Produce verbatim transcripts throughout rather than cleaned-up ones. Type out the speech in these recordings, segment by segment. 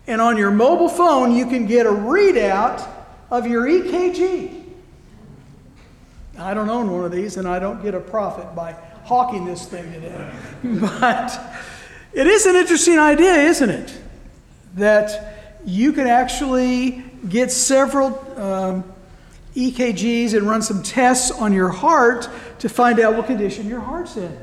And on your mobile phone, you can get a readout of your E K G. I don't own one of these, and I don't get a profit by hawking this thing today. But it is an interesting idea, isn't it? That you can actually get several um, E K Gs and run some tests on your heart to find out what condition your heart's in.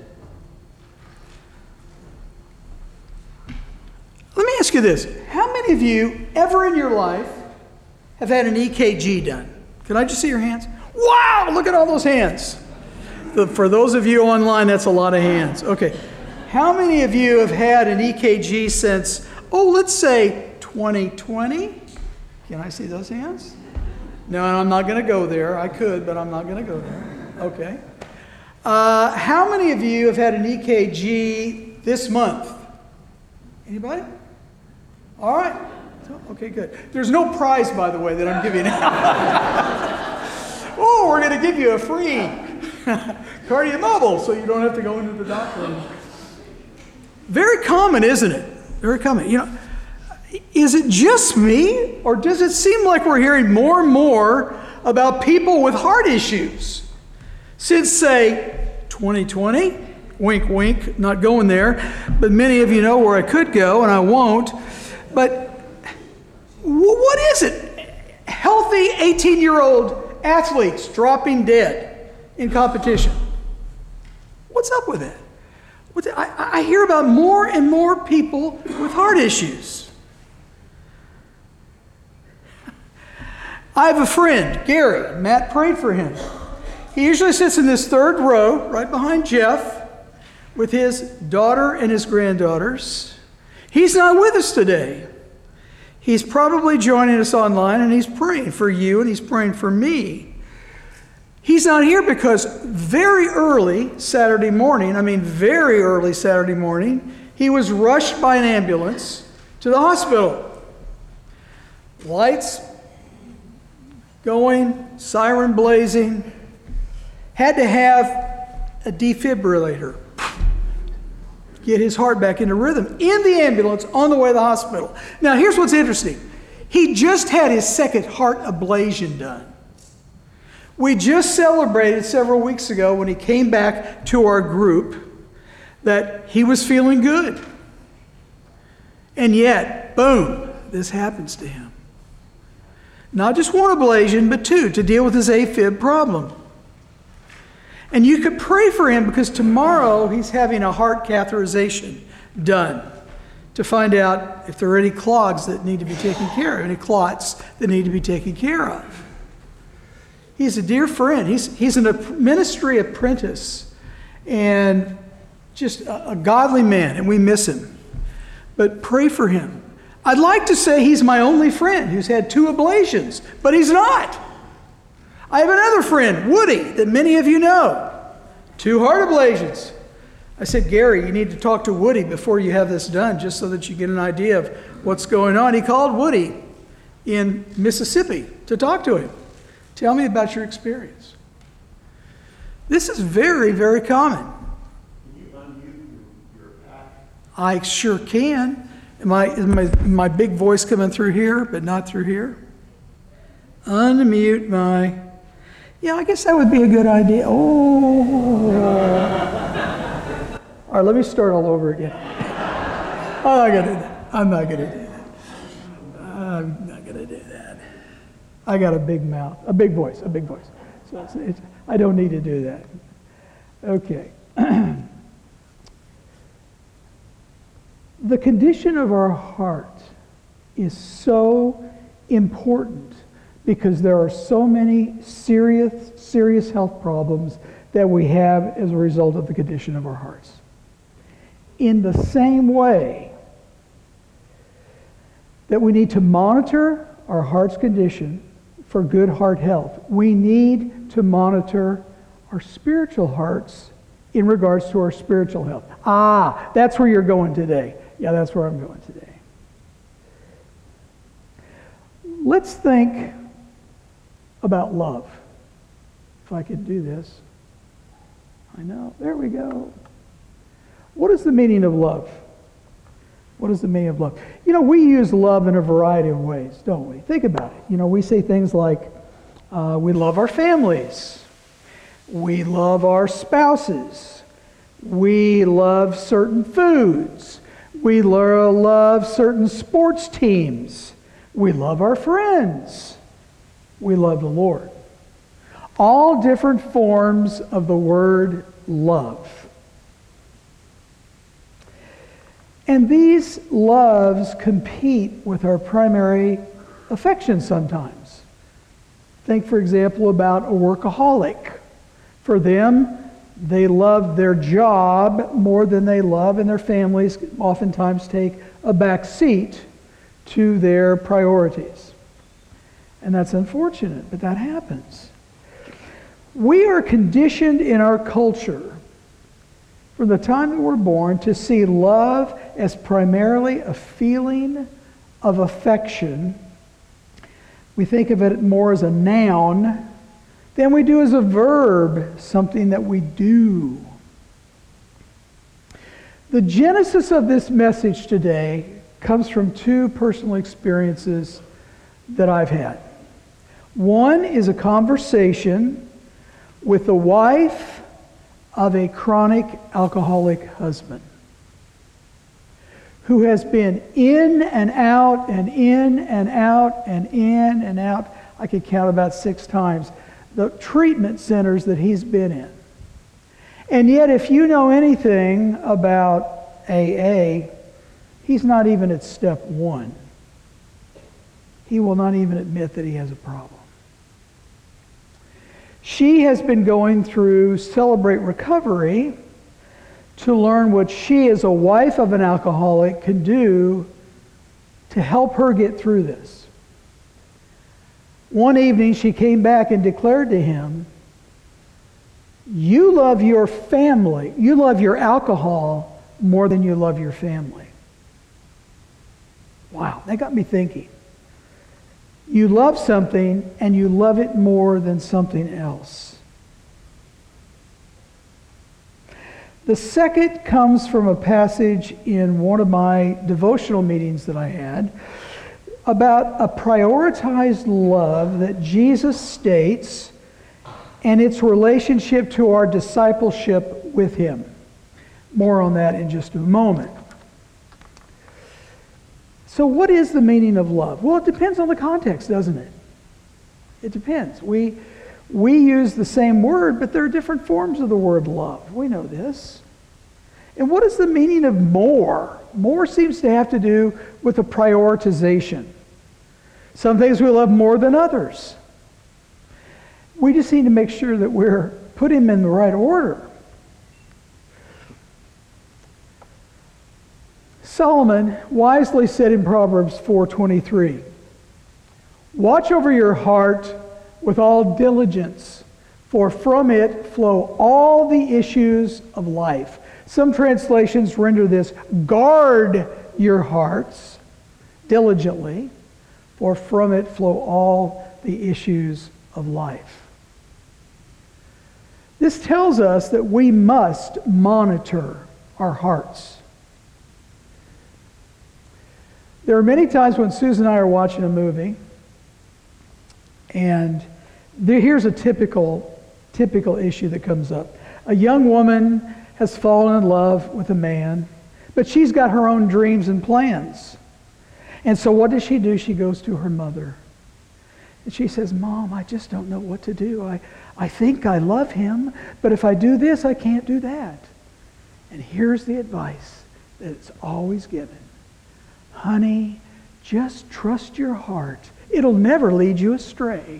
Let me ask you this. How many of you ever in your life have had an E K G done? Can I just see your hands? Wow, look at all those hands. The, for those of you online, that's a lot of hands. Okay. How many of you have had an E K G since, oh, let's say twenty twenty? Can I see those hands? No, I'm not going to go there. I could, but I'm not going to go there. Okay. Uh, how many of you have had an E K G this month? Anybody? All right. Okay, good. There's no prize, by the way, that I'm giving out. Oh, we're going to give you a free KardioMobile so you don't have to go into the doctor. Very common, isn't it? Very common. You know, is it just me, or does it seem like we're hearing more and more about people with heart issues? Since, say, twenty twenty, wink, wink, not going there, but many of you know where I could go, and I won't. But what is it? Healthy eighteen-year-old athletes dropping dead in competition. What's up with it? What's it? I, I hear about more and more people with heart issues. I have a friend, Gary. Matt prayed for him. He usually sits in this third row, right behind Jeff, with his daughter and his granddaughters. He's not with us today. He's probably joining us online, and he's praying for you, and he's praying for me. He's not here because very early Saturday morning, I mean very early Saturday morning, he was rushed by an ambulance to the hospital. Lights going, siren blazing. Had to have a defibrillator. Get his heart back into rhythm in the ambulance on the way to the hospital. Now, here's what's interesting. He just had his second heart ablation done. We just celebrated several weeks ago when he came back to our group that he was feeling good. And yet, boom, this happens to him. Not just one ablation, but two, to deal with his AFib problem. And you could pray for him because tomorrow he's having a heart catheterization done to find out if there are any clogs that need to be taken care of, any clots that need to be taken care of. He's a dear friend. He's, he's a ministry apprentice and just a, a godly man, and we miss him. But pray for him. I'd like to say he's my only friend who's had two ablations, but he's not. I have another friend, Woody, that many of you know. Two heart ablations. I said, Gary, you need to talk to Woody before you have this done, just so that you get an idea of what's going on. He called Woody in Mississippi to talk to him. Tell me about your experience. This is very, very common. Can you unmute your, your pack? I sure can. Am I, is my, my big voice coming through here, but not through here? Unmute my... Yeah, I guess that would be a good idea. Oh. All right, let me start all over again. I'm not going to do that. I'm not going to do that. I'm not going to do that. I got a big mouth, a big voice, a big voice. So it's, it's, I don't need to do that. Okay. The condition of our heart is so important because there are so many serious, serious health problems that we have as a result of the condition of our hearts. In the same way that we need to monitor our heart's condition for good heart health, we need to monitor our spiritual hearts in regards to our spiritual health. Ah, that's where you're going today. Yeah, that's where I'm going today. Let's think about love. If I could do this. I know. There we go. What is the meaning of love? What is the meaning of love? You know, we use love in a variety of ways, don't we? Think about it. You know, we say things like, uh, we love our families. We love our spouses. We love certain foods. We lo- love certain sports teams. We love our friends. We love the Lord. All different forms of the word love. And these loves compete with our primary affection sometimes. Think, for example, about a workaholic. For them, they love their job more than they love, and their families oftentimes take a back seat to their priorities. And that's unfortunate, but that happens. We are conditioned in our culture from the time that we're born to see love as primarily a feeling of affection. We think of it more as a noun than we do as a verb, something that we do. The genesis of this message today comes from two personal experiences that I've had. One is a conversation with the wife of a chronic alcoholic husband who has been in and out and in and out and in and out. I could count about six times the treatment centers that he's been in. And yet, if you know anything about A A, he's not even at step one. He will not even admit that he has a problem. She has been going through Celebrate Recovery to learn what she, as a wife of an alcoholic, can do to help her get through this. One evening, she came back and declared to him, "You love your family, you love your alcohol more than you love your family." Wow, that got me thinking. You love something and you love it more than something else. The second comes from a passage in one of my devotional meetings that I had about a prioritized love that Jesus states and its relationship to our discipleship with him. More on that in just a moment. So what is the meaning of love? Well, it depends on the context, doesn't it? It depends. We, we use the same word, but there are different forms of the word love. We know this. And what is the meaning of more? More seems to have to do with a prioritization. Some things we love more than others. We just need to make sure that we're putting them in the right order. Solomon wisely said in Proverbs four twenty-three, "Watch over your heart with all diligence, for from it flow all the issues of life." Some translations render this, "Guard your hearts diligently, for from it flow all the issues of life." This tells us that we must monitor our hearts. There are many times when Susan and I are watching a movie, and there, here's a typical, typical issue that comes up. A young woman has fallen in love with a man, but she's got her own dreams and plans. And so what does she do? She goes to her mother. And she says, "Mom, I just don't know what to do. I, I think I love him, but if I do this, I can't do that." And here's the advice that it's always given. "Honey, just trust your heart. It'll never lead you astray."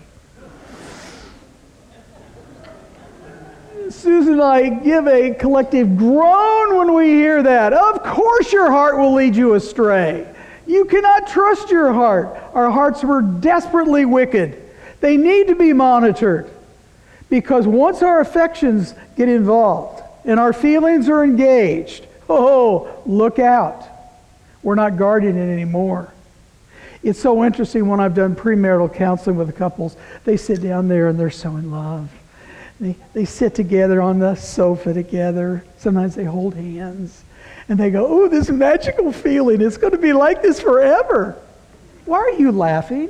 Susan and I give a collective groan when we hear that. Of course your heart will lead you astray. You cannot trust your heart. Our hearts were desperately wicked. They need to be monitored. Because once our affections get involved and our feelings are engaged, oh, look out. We're not guarding it anymore. It's so interesting when I've done premarital counseling with the couples. They sit down there and they're so in love. They, they sit together on the sofa together. Sometimes they hold hands. And they go, oh, this magical feeling, it's going to be like this forever. Why are you laughing?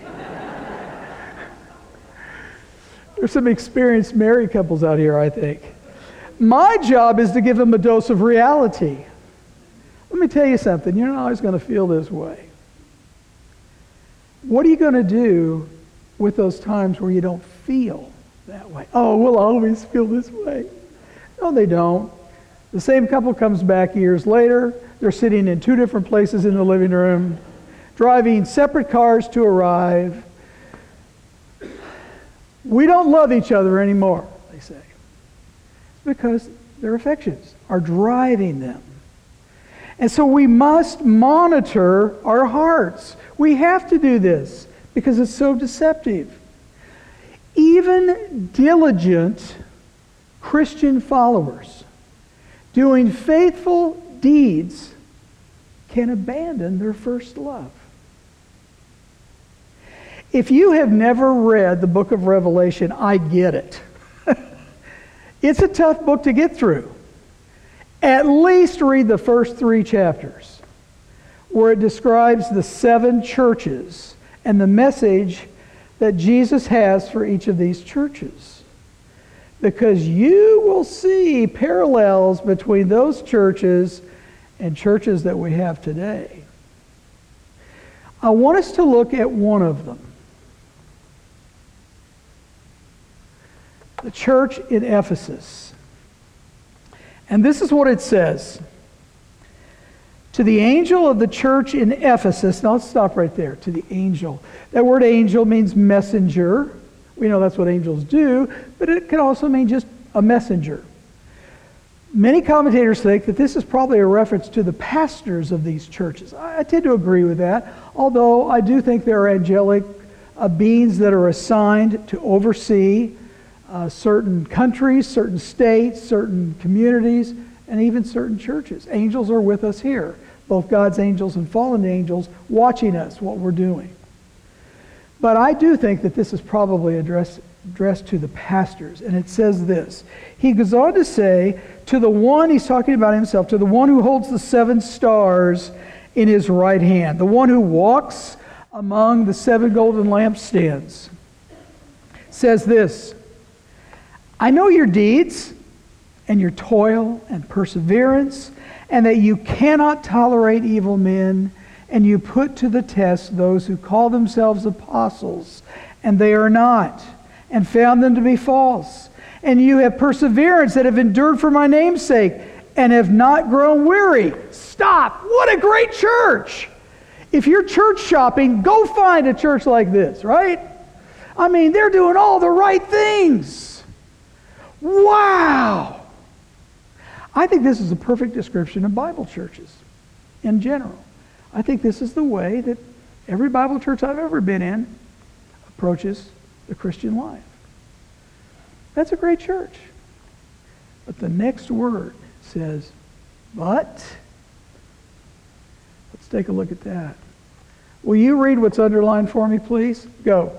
There's some experienced married couples out here, I think. My job is to give them a dose of reality. Let me tell you something. You're not always going to feel this way. What are you going to do with those times where you don't feel that way? Oh, we'll always feel this way. No, they don't. The same couple comes back years later. They're sitting in two different places in the living room, driving separate cars to arrive. We don't love each other anymore, they say. It's because their affections are driving them. And so we must monitor our hearts. We have to do this because it's so deceptive. Even diligent Christian followers doing faithful deeds can abandon their first love. If you have never read the book of Revelation, I get it. It's a tough book to get through. At least read the first three chapters, where it describes the seven churches and the message that Jesus has for each of these churches. Because you will see parallels between those churches and churches that we have today. I want us to look at one of them. The church in Ephesus. And this is what it says. To the angel of the church in Ephesus. Now let's stop right there. To the angel. That word angel means messenger. We know that's what angels do, but it can also mean just a messenger. Many commentators think that this is probably a reference to the pastors of these churches. I, I tend to agree with that, although I do think there are angelic uh, beings that are assigned to oversee uh, certain countries, certain states, certain communities, and even certain churches. Angels are with us here, both God's angels and fallen angels, watching us, what we're doing. But I do think that this is probably addressed, addressed to the pastors. And it says this. He goes on to say, to the one, he's talking about himself, to the one who holds the seven stars in his right hand, the one who walks among the seven golden lampstands, says this, I know your deeds and your toil and perseverance, and that you cannot tolerate evil men, and you put to the test those who call themselves apostles, and they are not, and found them to be false. And you have perseverance that have endured for my name's sake, and have not grown weary. Stop! What a great church! If you're church shopping, go find a church like this, right? I mean, they're doing all the right things. Wow! I think this is a perfect description of Bible churches in general. I think this is the way that every Bible church I've ever been in approaches the Christian life. That's a great church. But the next word says, but. Let's take a look at that. Will you read what's underlined for me, please? Go.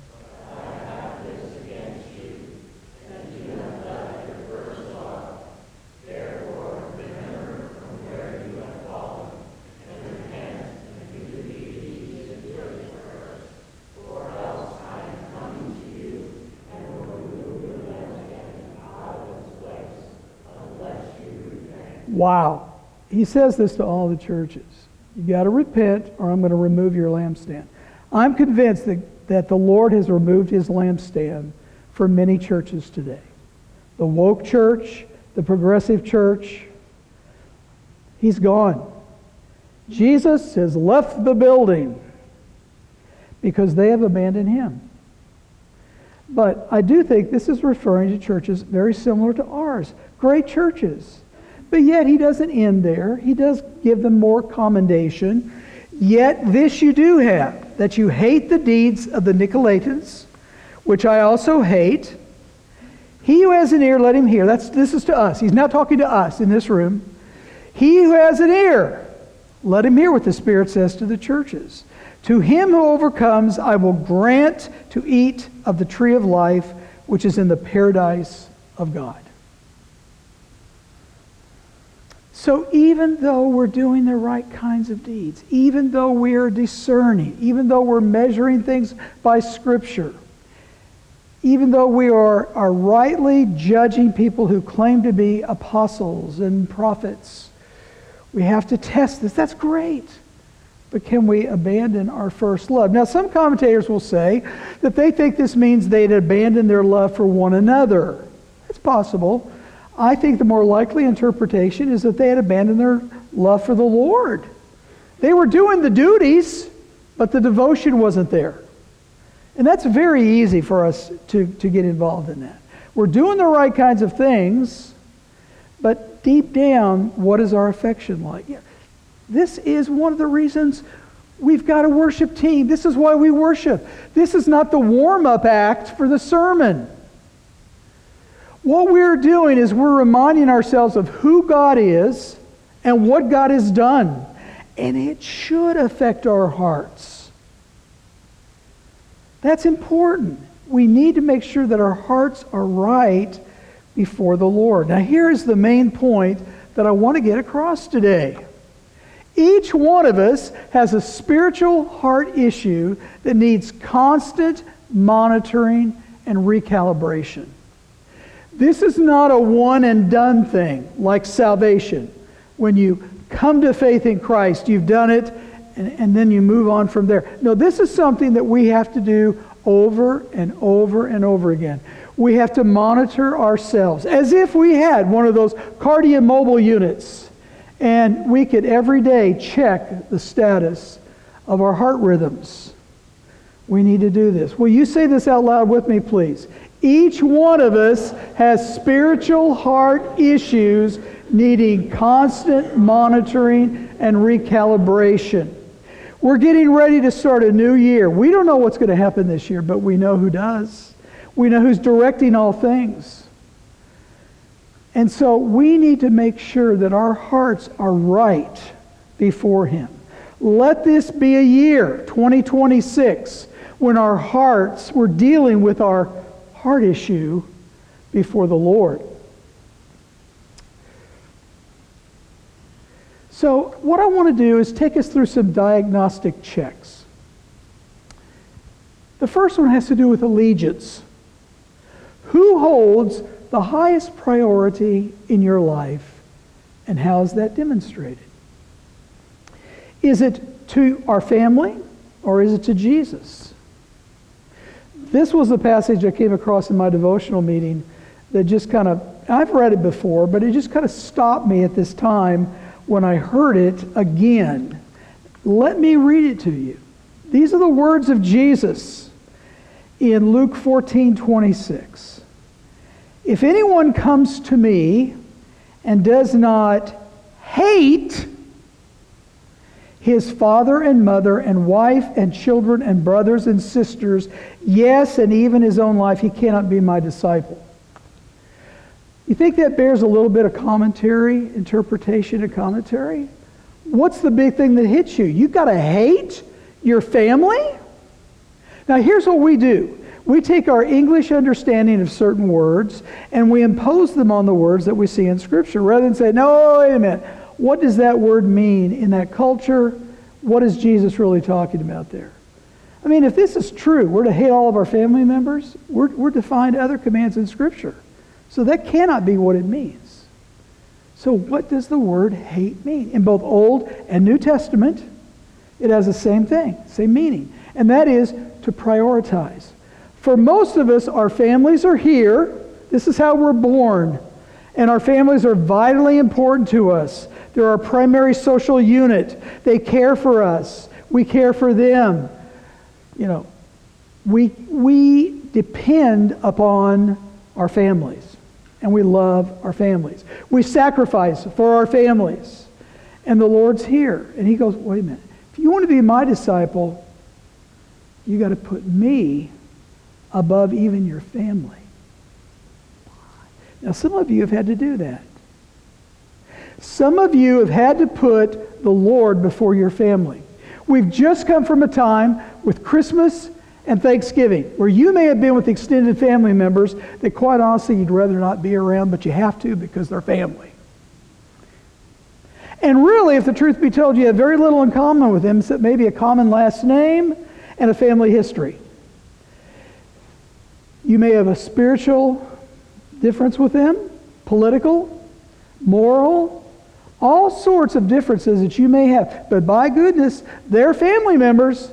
Wow. He says this to all the churches. You got to repent or I'm going to remove your lampstand. I'm convinced that, that the Lord has removed his lampstand for many churches today. The woke church, the progressive church, he's gone. Jesus has left the building because they have abandoned him. But I do think this is referring to churches very similar to ours. Great churches. But yet he doesn't end there. He does give them more commendation. Yet this you do have, that you hate the deeds of the Nicolaitans, which I also hate. He who has an ear, let him hear. That's, this is to us. He's now talking to us in this room. He who has an ear, let him hear what the Spirit says to the churches. To him who overcomes, I will grant to eat of the tree of life, which is in the paradise of God. So even though we're doing the right kinds of deeds, even though we are discerning, even though we're measuring things by Scripture, even though we are, are rightly judging people who claim to be apostles and prophets, we have to test this. That's great. But can we abandon our first love? Now, some commentators will say that they think this means they'd abandon their love for one another. It's possible. I think the more likely interpretation is that they had abandoned their love for the Lord. They were doing the duties, but the devotion wasn't there. And that's very easy for us to, to get involved in that. We're doing the right kinds of things, but deep down, what is our affection like? Yeah. This is one of the reasons we've got a worship team. This is why we worship. This is not the warm-up act for the sermon. What we're doing is we're reminding ourselves of who God is and what God has done. And it should affect our hearts. That's important. We need to make sure that our hearts are right before the Lord. Now, here is the main point that I want to get across today. Each one of us has a spiritual heart issue that needs constant monitoring and recalibration. This is not a one and done thing like salvation. When you come to faith in Christ, you've done it, and, and then you move on from there. No, this is something that we have to do over and over and over again. We have to monitor ourselves as if we had one of those cardio-mobile units, and we could every day check the status of our heart rhythms. We need to do this. Will you say this out loud with me, please? Each one of us has spiritual heart issues needing constant monitoring and recalibration. We're getting ready to start a new year. We don't know what's going to happen this year, but we know who does. We know who's directing all things. And so we need to make sure that our hearts are right before Him. Let this be a year, twenty twenty-six, when our hearts, we're dealing with our heart issue before the Lord. So what I want to do is take us through some diagnostic checks. The first one has to do with allegiance. Who holds the highest priority in your life, and how is that demonstrated? Is it to our family, or is it to Jesus? This was the passage I came across in my devotional meeting that just kind of, I've read it before, but it just kind of stopped me at this time when I heard it again. Let me read it to you. These are the words of Jesus in Luke fourteen twenty-six. If anyone comes to me and does not hate his father and mother and wife and children and brothers and sisters, yes, and even his own life, he cannot be my disciple. You think that bears a little bit of commentary, interpretation and commentary? What's the big thing that hits you? You've got to hate your family? Now here's what we do. We take our English understanding of certain words and we impose them on the words that we see in Scripture, rather than say, no, wait a minute. What does that word mean in that culture? What is Jesus really talking about there? I mean, if this is true, we're to hate all of our family members, we're, we're to find other commands in Scripture. So that cannot be what it means. So what does the word hate mean? In both Old and New Testament, it has the same thing, same meaning. And that is to prioritize. For most of us, our families are here. This is how we're born. And our families are vitally important to us. They're our primary social unit. They care for us. We care for them. You know, we, we depend upon our families. And we love our families. We sacrifice for our families. And the Lord's here. And He goes, wait a minute. If you want to be my disciple, you got to put me above even your family. Now, some of you have had to do that. Some of you have had to put the Lord before your family. We've just come from a time with Christmas and Thanksgiving, where you may have been with extended family members that quite honestly you'd rather not be around, but you have to because they're family. And really, if the truth be told, you have very little in common with him, except maybe a common last name and a family history. You may have a spiritual difference with them, political, moral, all sorts of differences that you may have. But by goodness, they're family members.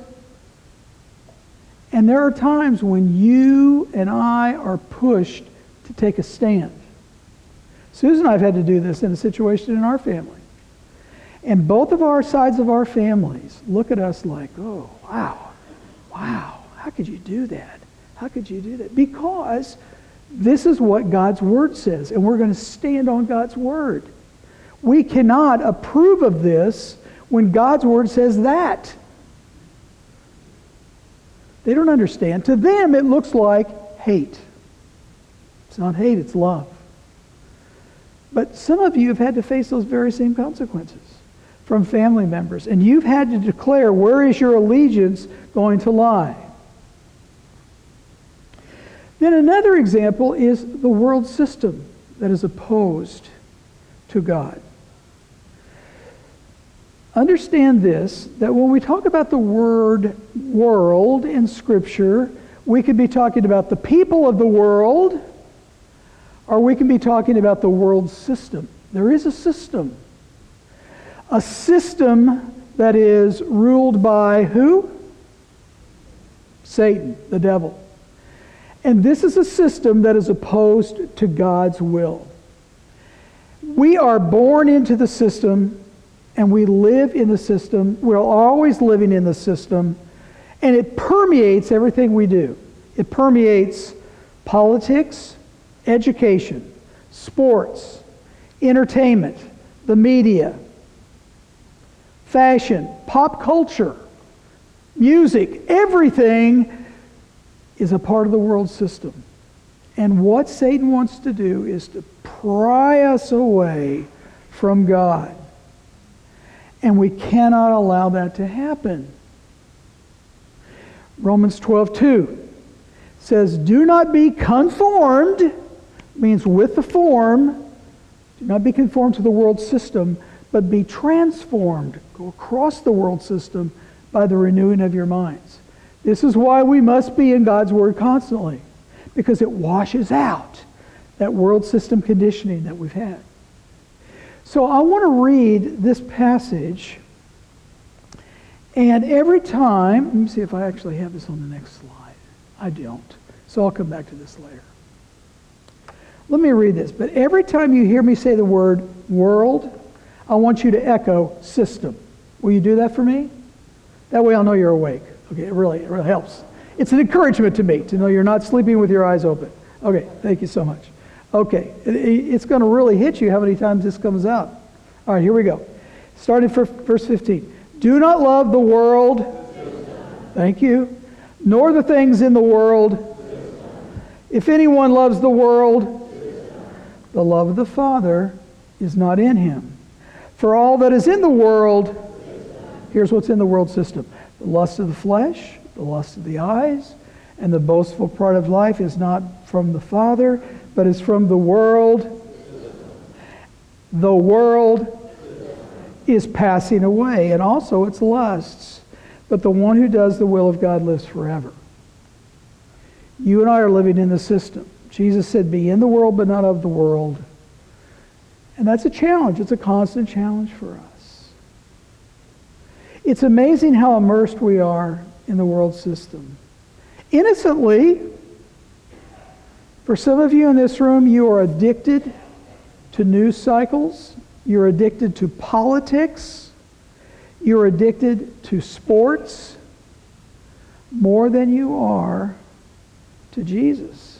And there are times when you and I are pushed to take a stand. Susan and I have had to do this in a situation in our family. And both of our sides of our families look at us like, oh, wow, wow, how could you do that? How could you do that? Because this is what God's Word says, and we're going to stand on God's Word. We cannot approve of this when God's Word says that. They don't understand. To them, it looks like hate. It's not hate, it's love. But some of you have had to face those very same consequences from family members, and you've had to declare, where is your allegiance going to lie? Then another example is the world system that is opposed to God. Understand this, that when we talk about the word world in Scripture, we could be talking about the people of the world, or we can be talking about the world system. There is a system. A system that is ruled by who? Satan, the devil. And this is a system that is opposed to God's will. We are born into the system, and we live in the system. We're always living in the system, and it permeates everything we do. It permeates politics, education, sports, entertainment, the media, fashion, pop culture, music, everything is a part of the world system. And what Satan wants to do is to pry us away from God. And we cannot allow that to happen. Romans twelve two says, do not be conformed, means with the form, do not be conformed to the world system, but be transformed, go across the world system by the renewing of your minds. This is why we must be in God's Word constantly, because it washes out that world system conditioning that we've had. So I want to read this passage, and every time, let me see if I actually have this on the next slide. I don't, so I'll come back to this later. Let me read this. But every time you hear me say the word world, I want you to echo system. Will you do that for me? That way I'll know you're awake. Okay, it really, it really helps. It's an encouragement to me to know you're not sleeping with your eyes open. Okay, thank you so much. Okay, it, it's going to really hit you how many times this comes out. All right, here we go. Starting for verse fifteen. Do not love the world. Thank you. Nor the things in the world. If anyone loves the world, the love of the Father is not in him. For all that is in the world, here's what's in the world system. The lust of the flesh, the lust of the eyes, and the boastful pride of life is not from the Father, but is from the world. The world is passing away, and also its lusts. But the one who does the will of God lives forever. You and I are living in the system. Jesus said, be in the world, but not of the world. And that's a challenge. It's a constant challenge for us. It's amazing how immersed we are in the world system. Innocently, for some of you in this room, you are addicted to news cycles. You're addicted to politics. You're addicted to sports more than you are to Jesus.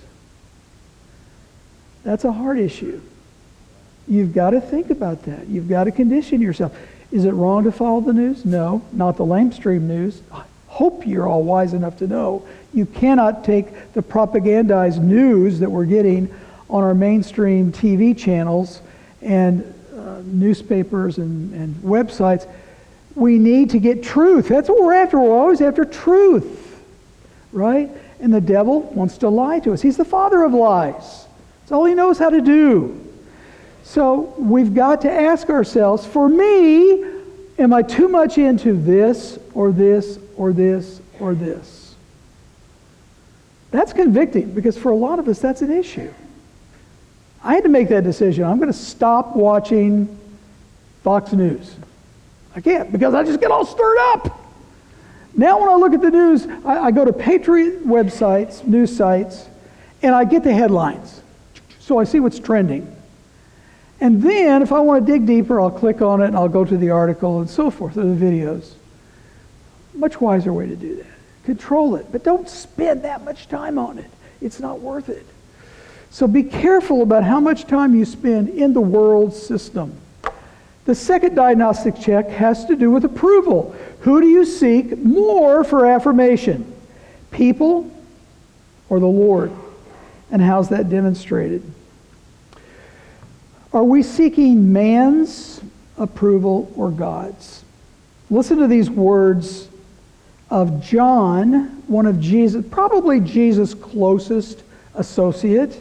That's a hard issue. You've got to think about that. You've got to condition yourself. Is it wrong to follow the news? No, not the lamestream news. I hope you're all wise enough to know you cannot take the propagandized news that we're getting on our mainstream T V channels and uh, newspapers and, and websites. We need to get truth. That's what we're after. We're always after truth, right? And the devil wants to lie to us. He's the father of lies. That's all he knows how to do. So we've got to ask ourselves, for me, am I too much into this or this or this or this? That's convicting, because for a lot of us, that's an issue. I had to make that decision. I'm going to stop watching Fox News. I can't, because I just get all stirred up. Now when I look at the news, I, I go to Patriot websites, news sites, and I get the headlines. So I see what's trending. And then, if I want to dig deeper, I'll click on it and I'll go to the article and so forth, or the videos. Much wiser way to do that. Control it, but don't spend that much time on it. It's not worth it. So be careful about how much time you spend in the world system. The second diagnostic check has to do with approval. Who do you seek more for affirmation? People or the Lord? And how's that demonstrated? Are we seeking man's approval or God's? Listen to these words of John, one of Jesus, probably Jesus' closest associate.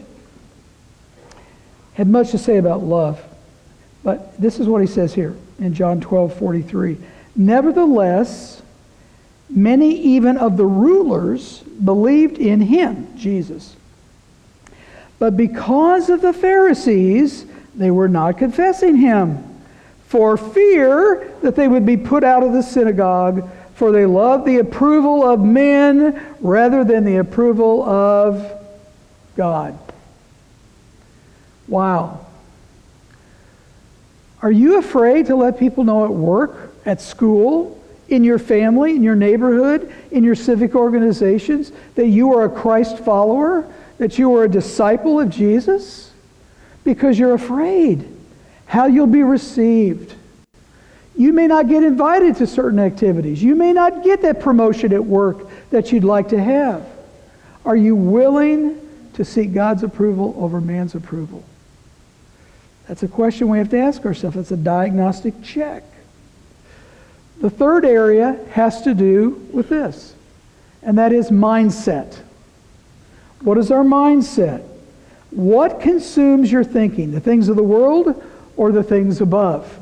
Had much to say about love. But this is what he says here in John twelve forty-three. Nevertheless, many even of the rulers believed in him, Jesus. But because of the Pharisees, they were not confessing him, for fear that they would be put out of the synagogue, for they loved the approval of men rather than the approval of God. Wow. Are you afraid to let people know at work, at school, in your family, in your neighborhood, in your civic organizations, that you are a Christ follower, that you are a disciple of Jesus? Because you're afraid how you'll be received. You may not get invited to certain activities. You may not get that promotion at work that you'd like to have. Are you willing to seek God's approval over man's approval? That's a question we have to ask ourselves. It's a diagnostic check. The third area has to do with this, and that is mindset. What is our mindset? What consumes your thinking? The things of the world or the things above?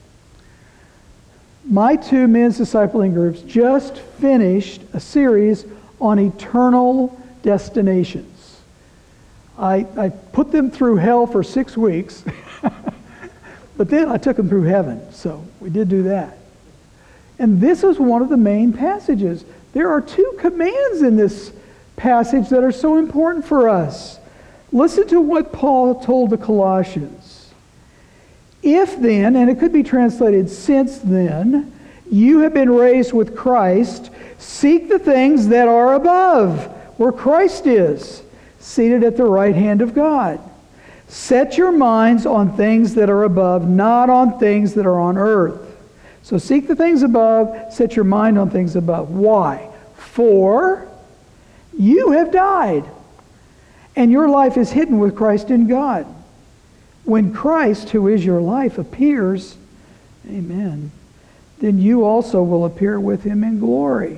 My two men's discipling groups just finished a series on eternal destinations. I, I put them through hell for six weeks, but then I took them through heaven, so we did do that. And this is one of the main passages. There are two commands in this passage that are so important for us. Listen to what Paul told the Colossians. If then, and it could be translated, since then, you have been raised with Christ, seek the things that are above, where Christ is, seated at the right hand of God. Set your minds on things that are above, not on things that are on earth. So seek the things above, set your mind on things above. Why? For you have died, and your life is hidden with Christ in God. When Christ, who is your life, appears, amen, then you also will appear with him in glory.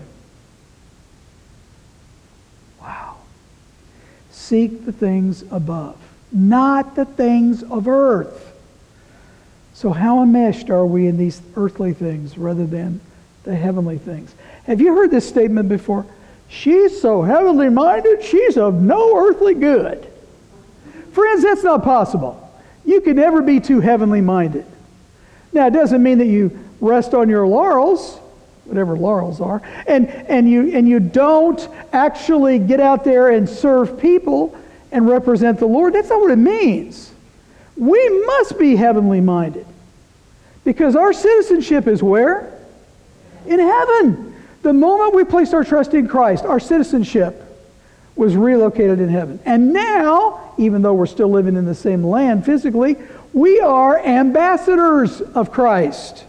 Wow. Seek the things above, not the things of earth. So how enmeshed are we in these earthly things rather than the heavenly things? Have you heard this statement before? She's so heavenly minded, she's of no earthly good. Friends, that's not possible. You can never be too heavenly minded. Now, it doesn't mean that you rest on your laurels, whatever laurels are, and, and, you, and you don't actually get out there and serve people and represent the Lord. That's not what it means. We must be heavenly minded, because our citizenship is where? In heaven. The moment we placed our trust in Christ, our citizenship was relocated in heaven. And now, even though we're still living in the same land physically, we are ambassadors of Christ.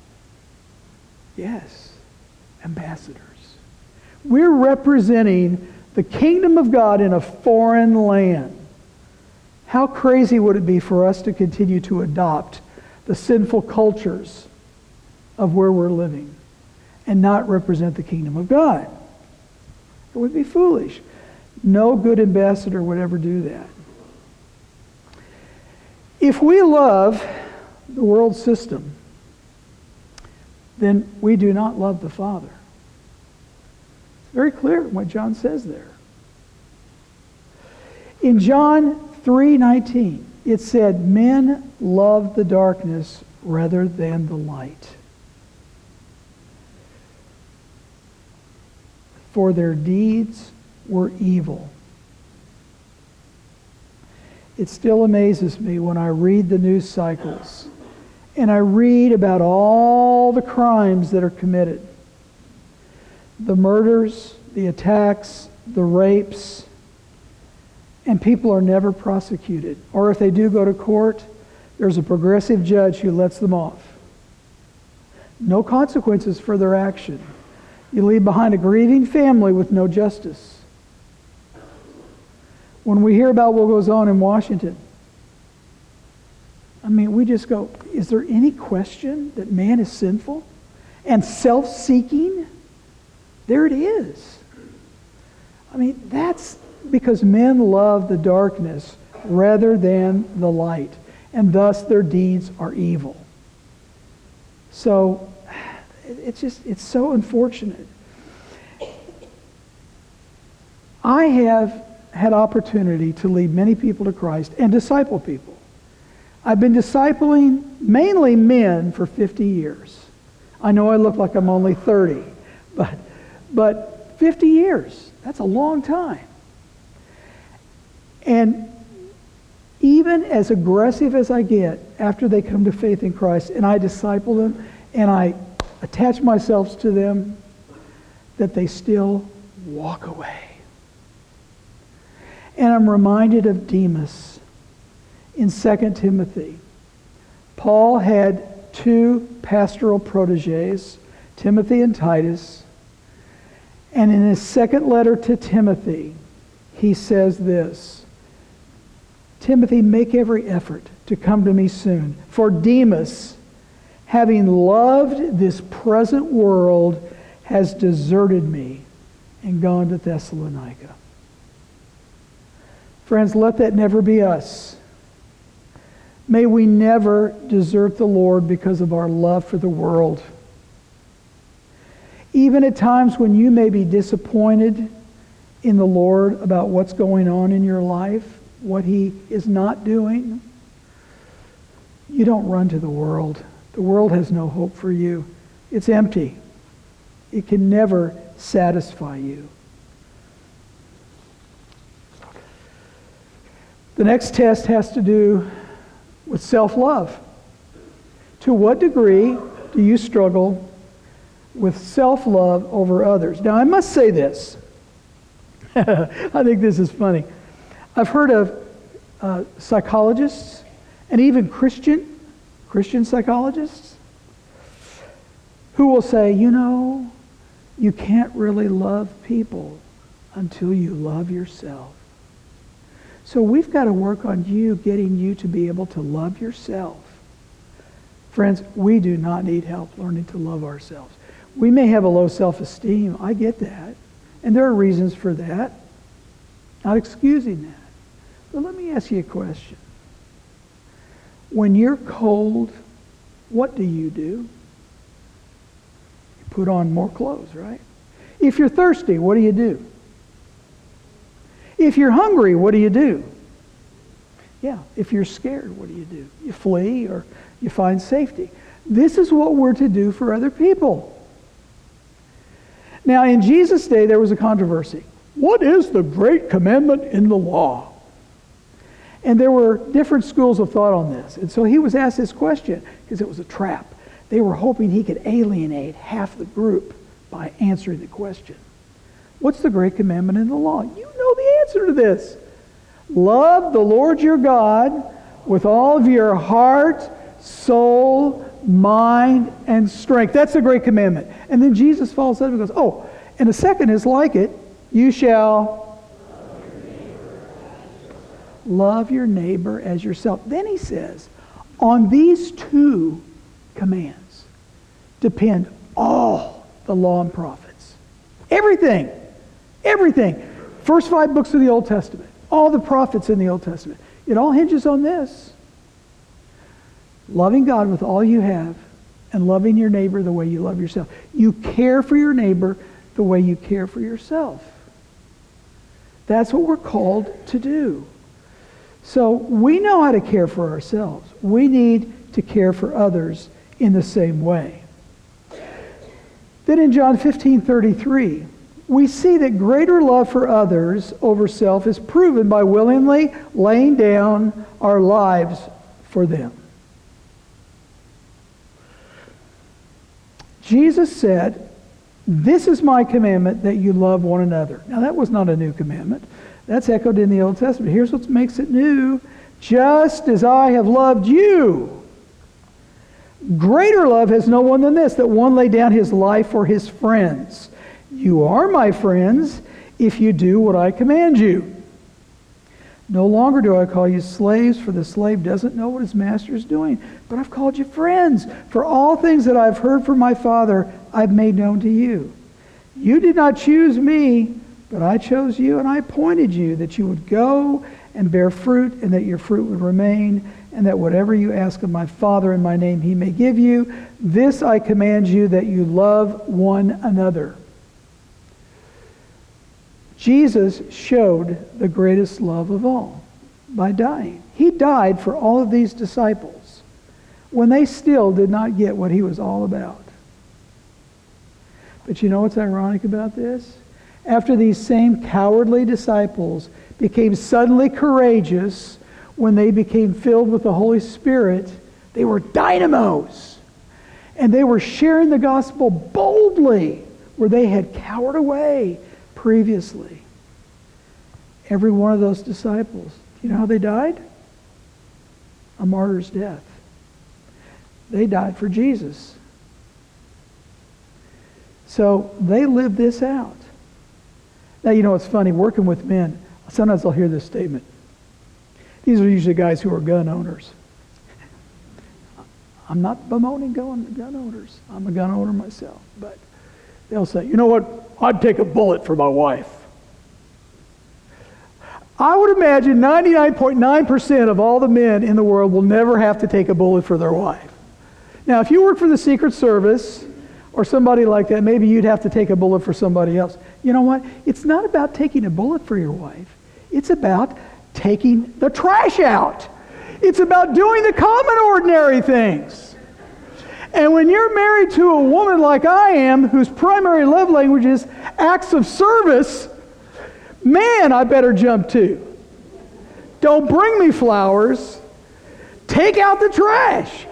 Yes, ambassadors. We're representing the kingdom of God in a foreign land. How crazy would it be for us to continue to adopt the sinful cultures of where we're living and not represent the kingdom of God? It would be foolish. No good ambassador would ever do that. If we love the world system, then we do not love the Father. It's very clear what John says there. In John three nineteen, it said, men love the darkness rather than the light, for their deeds were evil. It still amazes me when I read the news cycles and I read about all the crimes that are committed. The murders, the attacks, the rapes, and people are never prosecuted. Or if they do go to court, there's a progressive judge who lets them off. No consequences for their action. You leave behind a grieving family with no justice. When we hear about what goes on in Washington, I mean, we just go, is there any question that man is sinful and self-seeking? There it is. I mean, that's because men love the darkness rather than the light, and thus their deeds are evil. So, it's just, it's so unfortunate. I have had opportunity to lead many people to Christ and disciple people. I've been discipling mainly men for fifty years. I know I look like I'm only thirty, but, but fifty years, that's a long time. And even as aggressive as I get after they come to faith in Christ and I disciple them and I attach myself to them, that they still walk away. And I'm reminded of Demas in Second Timothy. Paul had two pastoral proteges, Timothy and Titus. And in his second letter to Timothy, he says this, Timothy, make every effort to come to me soon. For Demas, having loved this present world, has deserted me and gone to Thessalonica. Friends, let that never be us. May we never desert the Lord because of our love for the world. Even at times when you may be disappointed in the Lord about what's going on in your life, what He is not doing, you don't run to the world. The world has no hope for you. It's empty. It can never satisfy you. The next test has to do with self-love. To what degree do you struggle with self-love over others? Now, I must say this. I think this is funny. I've heard of uh, psychologists and even Christian, Christian psychologists who will say, you know, you can't really love people until you love yourself. So we've got to work on you, getting you to be able to love yourself. Friends, we do not need help learning to love ourselves. We may have a low self-esteem. I get that. And there are reasons for that. Not excusing that. But let me ask you a question. When you're cold, what do you do? You put on more clothes, right? If you're thirsty, what do you do? If you're hungry, what do you do? Yeah, if you're scared, what do you do? You flee or you find safety. This is what we're to do for other people. Now, in Jesus' day, there was a controversy. What is the great commandment in the law? And there were different schools of thought on this. And so he was asked this question because it was a trap. They were hoping he could alienate half the group by answering the question. What's the great commandment in the law? You know the answer to this. Love the Lord your God with all of your heart, soul, mind, and strength. That's the great commandment. And then Jesus follows up and goes, oh, and the second is like it. You shall love your neighbor as yourself. Then he says, on these two commands depend all the law and prophets. Everything. Everything. First five books of the Old Testament. All the prophets in the Old Testament. It all hinges on this. Loving God with all you have and loving your neighbor the way you love yourself. You care for your neighbor the way you care for yourself. That's what we're called to do. So we know how to care for ourselves. We need to care for others in the same way. Then in John fifteen thirty-three, we see that greater love for others over self is proven by willingly laying down our lives for them. Jesus said, "This is my commandment, that you love one another." Now that was not a new commandment. That's echoed in the Old Testament. Here's what makes it new. "Just as I have loved you. Greater love has no one than this, that one lay down his life for his friends. You are my friends if you do what I command you. No longer do I call you slaves, for the slave doesn't know what his master is doing. But I've called you friends, for all things that I've heard from my Father I've made known to you. You did not choose me, but I chose you, and I appointed you that you would go and bear fruit, and that your fruit would remain, and that whatever you ask of my Father in my name he may give you. This I command you, that you love one another." Jesus showed the greatest love of all by dying. He died for all of these disciples when they still did not get what he was all about. But you know what's ironic about this? After these same cowardly disciples became suddenly courageous when they became filled with the Holy Spirit, they were dynamos. And they were sharing the gospel boldly where they had cowered away previously. Every one of those disciples, you know how they died? A martyr's death. They died for Jesus. So they lived this out. Now, you know what's funny? Working with men, sometimes I'll hear this statement. These are usually guys who are gun owners. I'm not bemoaning gun, gun owners. I'm a gun owner myself. But they'll say, "You know what? I'd take a bullet for my wife." I would imagine ninety-nine point nine percent of all the men in the world will never have to take a bullet for their wife. Now, if you work for the Secret Service or somebody like that, maybe you'd have to take a bullet for somebody else. You know what? It's not about taking a bullet for your wife. It's about taking the trash out. It's about doing the common ordinary things. And when you're married to a woman like I am, whose primary love language is acts of service, man, I better jump too. Don't bring me flowers. Take out the trash.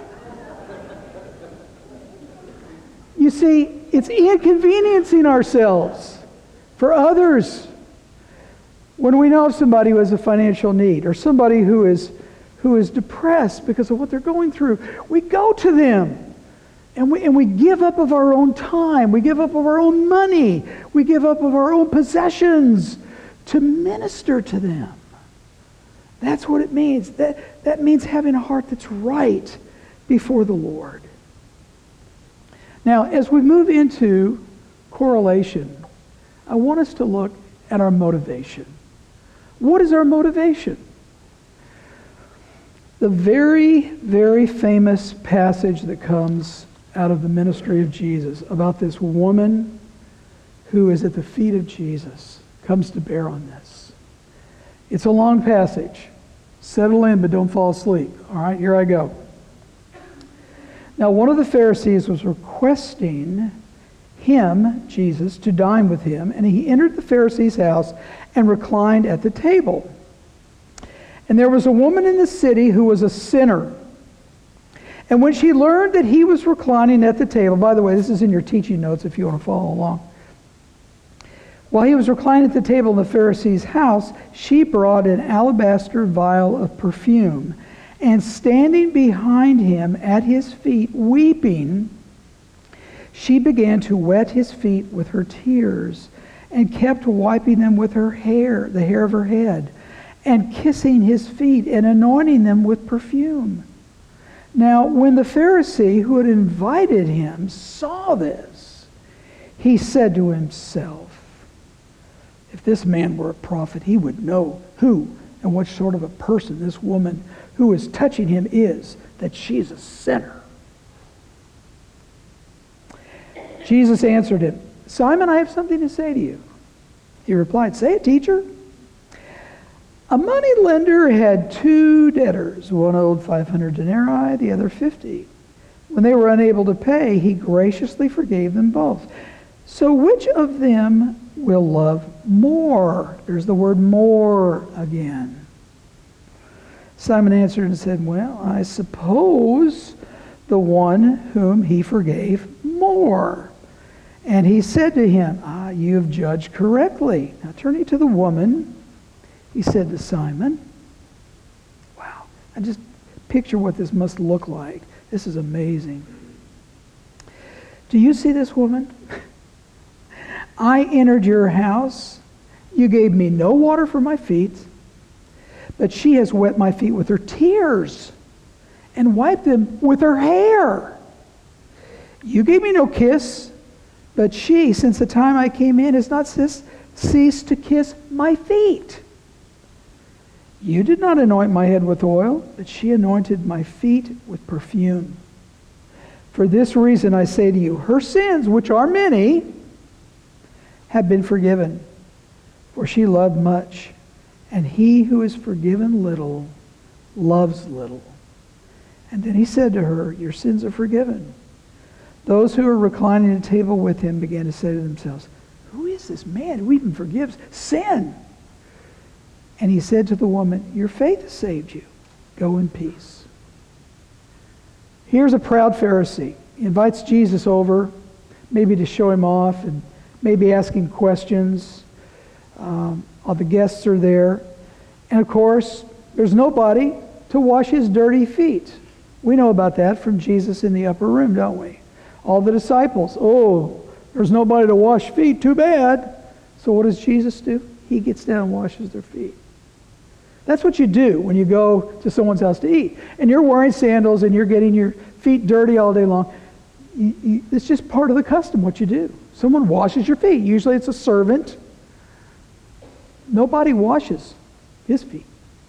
You see, it's inconveniencing ourselves for others. When we know of somebody who has a financial need, or somebody who is who is depressed because of what they're going through, we go to them. And we, and we give up of our own time. We give up of our own money. We give up of our own possessions to minister to them. That's what it means. That, that means having a heart that's right before the Lord. Now, as we move into correlation, I want us to look at our motivation. What is our motivation? The very, very famous passage that comes out of the ministry of Jesus about this woman who is at the feet of Jesus comes to bear on this. It's a long passage. Settle in, but don't fall asleep. All right, here I go. Now, one of the Pharisees was requesting him, Jesus, to dine with him, and he entered the Pharisee's house and reclined at the table. And there was a woman in the city who was a sinner. And when she learned that he was reclining at the table, by the way, this is in your teaching notes if you want to follow along. While he was reclining at the table in the Pharisee's house, she brought an alabaster vial of perfume, and standing behind him at his feet, weeping, she began to wet his feet with her tears, and kept wiping them with her hair, the hair of her head, and kissing his feet and anointing them with perfume. Now, when the Pharisee who had invited him saw this, he said to himself, "If this man were a prophet, he would know who and what sort of a person this woman who is touching him is, that she's a sinner. Jesus answered him, Simon, I have something to say to you. He replied, say it, teacher. A money lender had two debtors. One owed five hundred denarii, the other fifty. When they were unable to pay, he graciously forgave them both. So which of them will love more? There's the word more again. Simon answered and said, well, I suppose the one whom he forgave more. And he said to him, ah, you have judged correctly. Now turning to the woman, he said to Simon, wow, I just picture what this must look like. This is amazing. Do you see this woman? I entered your house. You gave me no water for my feet, but she has wet my feet with her tears and wiped them with her hair. You gave me no kiss, but she, since the time I came in, has not ceased to kiss my feet. You did not anoint my head with oil, but she anointed my feet with perfume. For this reason I say to you, her sins, which are many, have been forgiven. For she loved much, and he who is forgiven little loves little. And then he said to her, your sins are forgiven. Those who were reclining at table with him began to say to themselves, who is this man who even forgives sin? And he said to the woman, your faith has saved you. Go in peace. Here's a proud Pharisee. He invites Jesus over, maybe to show him off and maybe asking questions. Um, all the guests are there. And of course, there's nobody to wash his dirty feet. We know about that from Jesus in the upper room, don't we? All the disciples, oh, there's nobody to wash feet, too bad. So what does Jesus do? He gets down and washes their feet. That's what you do when you go to someone's house to eat. And you're wearing sandals and you're getting your feet dirty all day long. You, you, it's just part of the custom, what you do. Someone washes your feet. Usually it's a servant. Nobody washes his feet.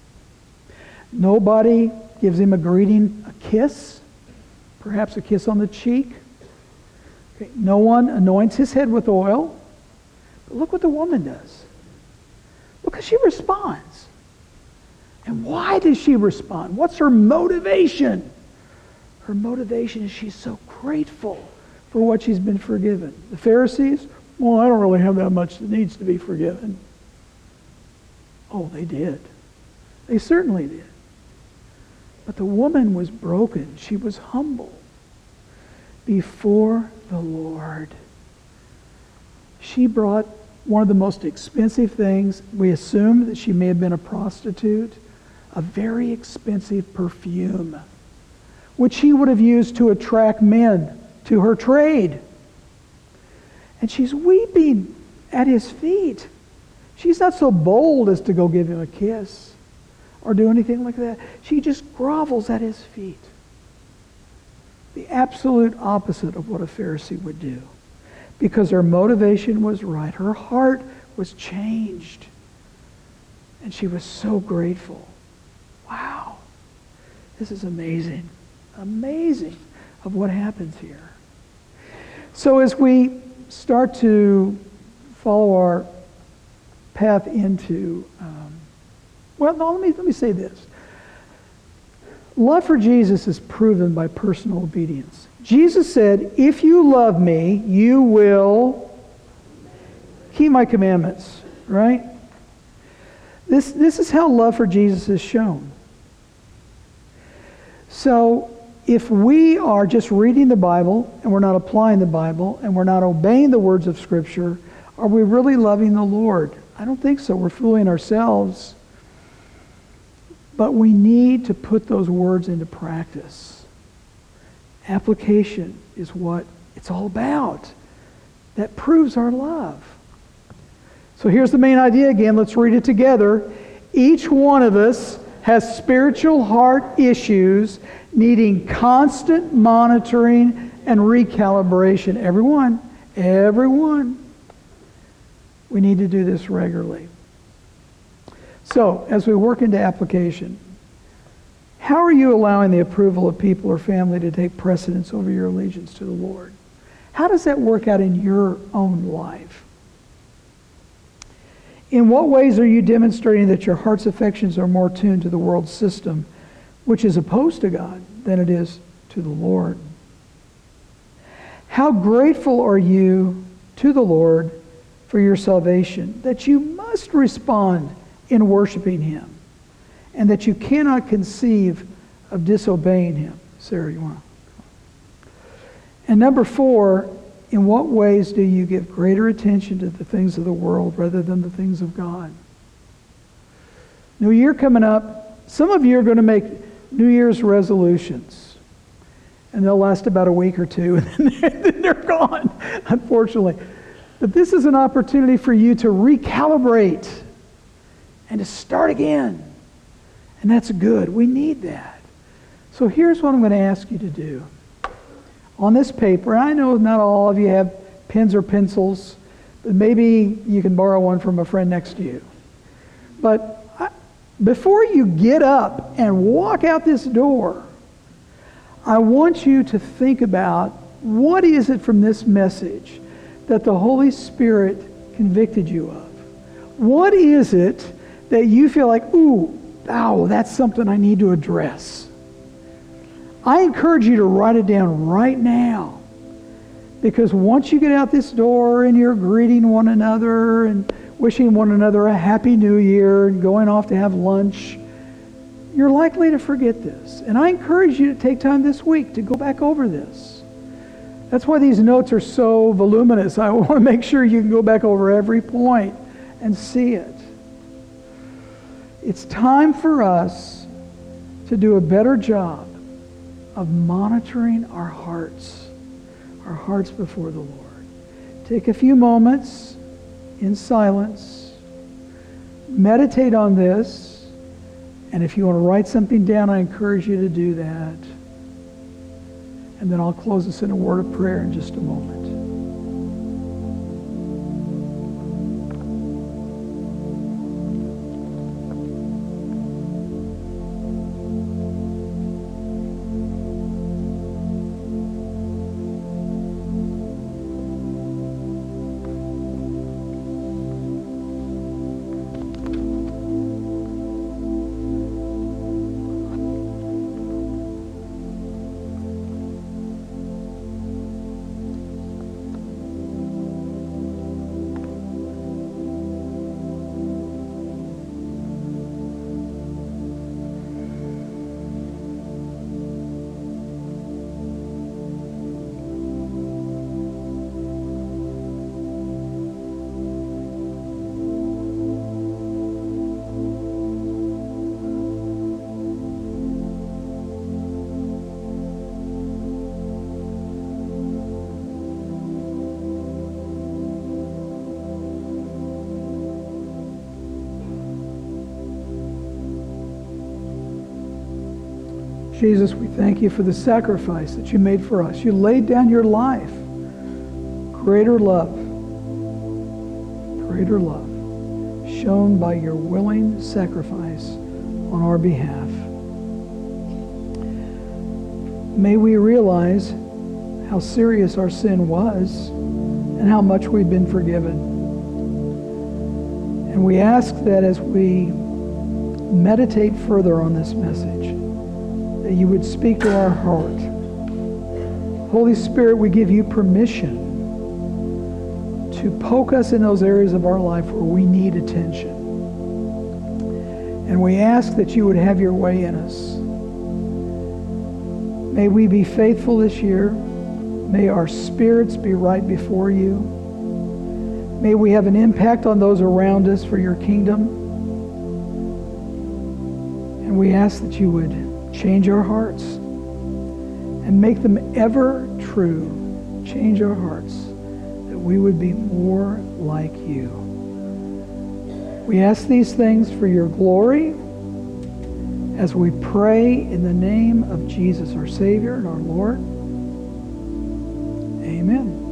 Nobody gives him a greeting, a kiss, perhaps a kiss on the cheek. Okay. No one anoints his head with oil. But look what the woman does. Look how she responds. And why does she respond? What's her motivation? Her motivation is she's so grateful for what she's been forgiven. The Pharisees, well, I don't really have that much that needs to be forgiven. Oh, they did. They certainly did. But the woman was broken. She was humble before the Lord. She brought one of the most expensive things. We assume that she may have been a prostitute. A very expensive perfume, which she would have used to attract men to her trade. And she's weeping at his feet. She's not so bold as to go give him a kiss or do anything like that. She just grovels at his feet. The absolute opposite of what a Pharisee would do. Because her motivation was right. Her heart was changed. And she was so grateful. Wow. This is amazing. Amazing of what happens here. So as we start to follow our path into, um, well, no, let me, let me say this. Love for Jesus is proven by personal obedience. Jesus said, if you love me, you will keep my commandments, right? This, this is how love for Jesus is shown. So if we are just reading the Bible and we're not applying the Bible and we're not obeying the words of Scripture, are we really loving the Lord? I don't think so. We're fooling ourselves. But we need to put those words into practice. Application is what it's all about. That proves our love. So here's the main idea again. Let's read it together. Each one of us has spiritual heart issues needing constant monitoring and recalibration. Everyone, everyone. We need to do this regularly. So, as we work into application, How are you allowing the approval of people or family to take precedence over your allegiance to the Lord? How does that work out in your own life? In what ways are you demonstrating that your heart's affections are more tuned to the world system, which is opposed to God, than it is to the Lord? How grateful are you to the Lord for your salvation, that you must respond in worshiping Him, and that you cannot conceive of disobeying Him? Sarah, you want to? And number four, in what ways do you give greater attention to the things of the world rather than the things of God? New Year coming up. Some of you are going to make New Year's resolutions, and they'll last about a week or two, and then they're gone, unfortunately. But this is an opportunity for you to recalibrate and to start again. And that's good. We need that. So here's what I'm going to ask you to do. On this paper, I know not all of you have pens or pencils, but maybe you can borrow one from a friend next to you. But I, before you get up and walk out this door, I want you to think about, what is it from this message that the Holy Spirit convicted you of? What is it that you feel like, ooh, oh, that's something I need to address? I encourage you to write it down right now. Because once you get out this door and you're greeting one another and wishing one another a happy new year and going off to have lunch, you're likely to forget this. And I encourage you to take time this week to go back over this. That's why these notes are so voluminous. I want to make sure you can go back over every point and see it. It's time for us to do a better job of monitoring our hearts, our hearts before the Lord. Take a few moments in silence, meditate on this, and if you want to write something down, I encourage you to do that. And then I'll close us in a word of prayer in just a moment. Jesus, we thank you for the sacrifice that you made for us. You laid down your life. Greater love, greater love, shown by your willing sacrifice on our behalf. May we realize how serious our sin was and how much we've been forgiven. And we ask that as we meditate further on this message, that you would speak to our heart. Holy Spirit, we give you permission to poke us in those areas of our life where we need attention. And we ask that you would have your way in us. May we be faithful this year. May our spirits be right before you. May we have an impact on those around us for your kingdom. And we ask that you would change our hearts and make them ever true. Change our hearts that we would be more like you. We ask these things for your glory as we pray in the name of Jesus, our Savior and our Lord. Amen.